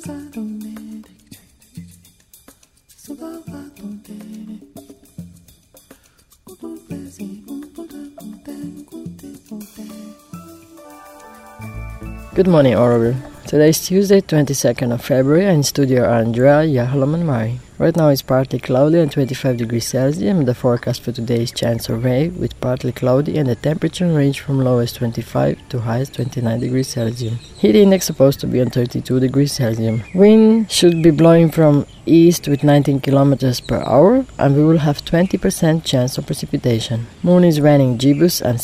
Good morning, Oroville. Today is Tuesday, 22nd of February, and in studio are Andrea, Yahalom, and Mari. Right now it's partly cloudy and 25 degrees Celsius, and the forecast for today is chance of rain with partly cloudy, and the temperature range from lowest 25 to highest 29 degrees Celsius. Heat index supposed to be on 32 degrees Celsius. Wind should be blowing from east with 19 kilometers per hour, and we will have 20% chance of precipitation. Moon is raining gibbous and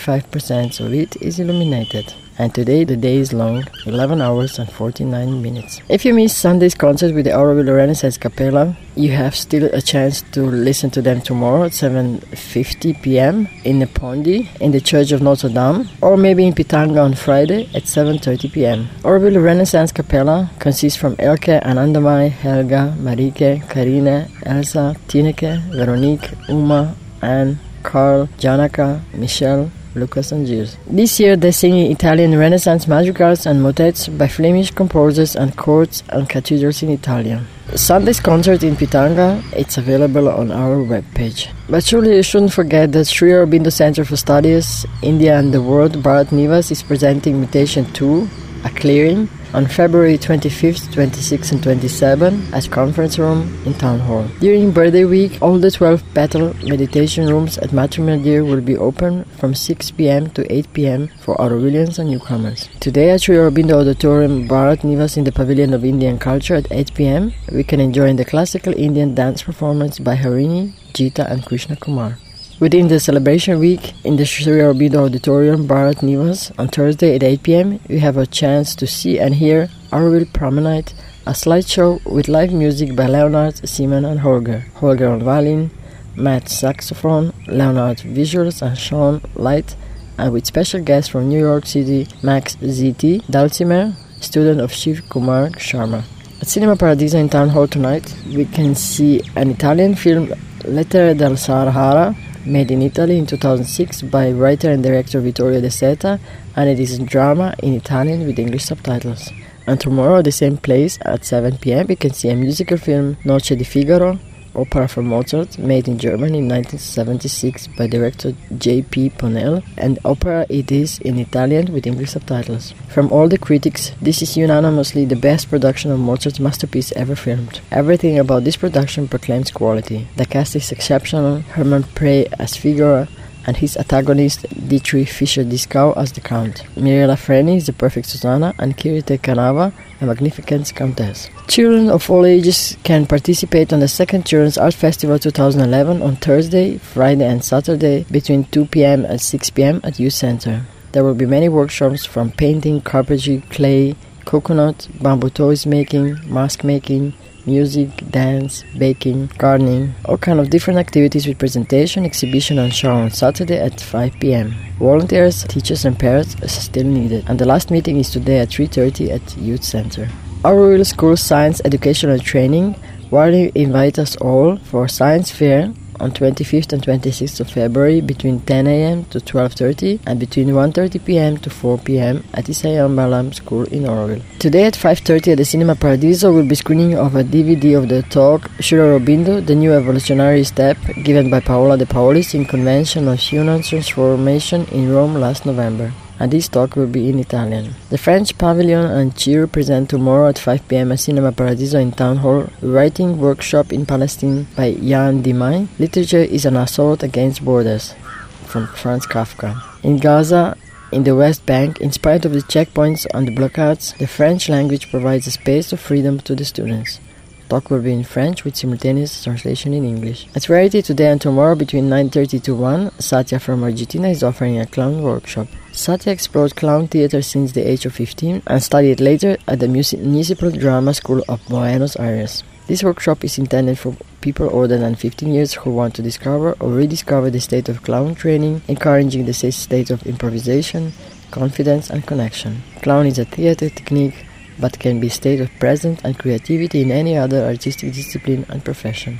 75% of it is illuminated. And today the day is long, 11 hours and 49 minutes. If you missed Sunday's concert with the Oroville Renaissance Capella, you have still a chance to listen to them tomorrow at 7:50 p.m. in Nepondi in the Church of Notre Dame, or maybe in Pitanga on Friday at 7:30 p.m. Oroville Renaissance Capella consists from Elke, Anandamai, Helga, Marike, Karine, Elsa, Tineke, Veronique, Uma, Anne, Carl, Janaka, Michelle, Lucas and Gilles. This year they sing Italian Renaissance madrigals and motets by Flemish composers and courts and cathedrals in Italian. Sunday's concert in Pitanga, it's available on our webpage. But surely you shouldn't forget that Sri Aurobindo Center for Studies, India and the World, Bharat Nivas, is presenting Mutation 2, A Clearing, on February 25th, 26th and 27th at Conference Room in Town Hall. During birthday week, all the 12 petal meditation rooms at Matrimonial Deer will be open from 6 p.m. to 8 p.m. for Aurovillians and newcomers. Today at Sri Aurobindo Auditorium, Bharat Nivas in the Pavilion of Indian Culture at 8 p.m. we can enjoy the classical Indian dance performance by Harini, Jita and Krishna Kumar. Within the celebration week, in the Sri Aurobindo Auditorium, Bharat Nivas, on Thursday at 8 p.m., we have a chance to see and hear Auroville Promenade, a slideshow with live music by Leonard, Simon and Holger on violin, Matt saxophone, Leonard visuals and Sean light, and with special guests from New York City, Max ZT, dulcimer, student of Shiv Kumar Sharma. At Cinema Paradiso in Town Hall tonight, we can see an Italian film, Lettere dal Sahara, made in Italy in 2006 by writer and director Vittorio De Seta, and it is a drama in Italian with English subtitles. And tomorrow at the same place at 7 p.m. we can see a musical film, Noce di Figaro, opera from Mozart, made in Germany in 1976 by director J.P. Ponel, and opera it is in Italian with English subtitles. From all the critics, this is unanimously the best production of Mozart's masterpiece ever filmed. Everything about this production proclaims quality. The cast is exceptional, Hermann Prey as Figaro, and his antagonist Dietrich Fischer-Dieskau as the Count. Mirella Freni is the perfect Susanna, and Kirite Kanava, a magnificent Countess. Children of all ages can participate on the second Children's Art Festival 2011 on Thursday, Friday and Saturday between 2 p.m. and 6 p.m. at Youth Center. There will be many workshops from painting, carpentry, clay, coconut, bamboo toys making, mask making, music, dance, baking, gardening, all kinds of different activities with presentation, exhibition and show on Saturday at 5 p.m. Volunteers, teachers and parents are still needed. And the last meeting is today at 3:30 at Youth Center. Auroville School Science Educational Training warmly invite us all for Science Fair on 25th and 26th of February between 10 a.m. to 12:30 and between 1:30 p.m. to 4 p.m. at Isaiah Balam School in Oroville. Today at 5:30 at the Cinema Paradiso will be screening of a DVD of the talk Sri Aurobindo, the New Evolutionary Step, given by Paola De Paolis in Convention on Human Transformation in Rome last November. And this talk will be in Italian. The French Pavilion and Cheer present tomorrow at 5 p.m. at Cinema Paradiso in Town Hall, Writing Workshop in Palestine by Jan Dimay. Literature is an assault against borders, from Franz Kafka. In Gaza, in the West Bank, in spite of the checkpoints and the blockades, the French language provides a space of freedom to the students. Talk will be in French with simultaneous translation in English. At Rarity today and tomorrow between 9:30 to 1, Satya from Argentina is offering a clown workshop. Satya explored clown theater since the age of 15 and studied later at the Municipal Drama School of Buenos Aires. This workshop is intended for people older than 15 years who want to discover or rediscover the state of clown training, encouraging the state of improvisation, confidence and connection. Clown is a theater technique but can be a state of presence and creativity in any other artistic discipline and profession.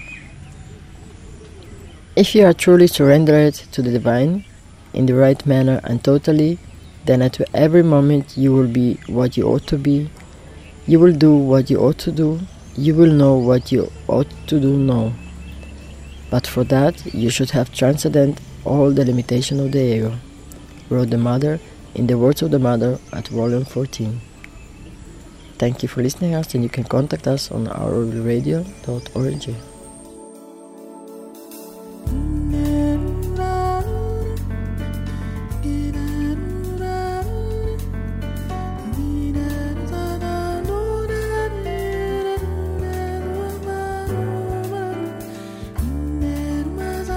If you are truly surrendered to the divine, in the right manner and totally, then at every moment you will be what you ought to be, You will do what you ought to do. You will know what you ought to do now. But for that, you should have transcended all the limitation of the ego, wrote the mother in the words of the mother at volume 14. Thank you for listening us, and you can contact us on ourradio.org.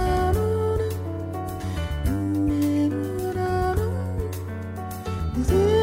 Is it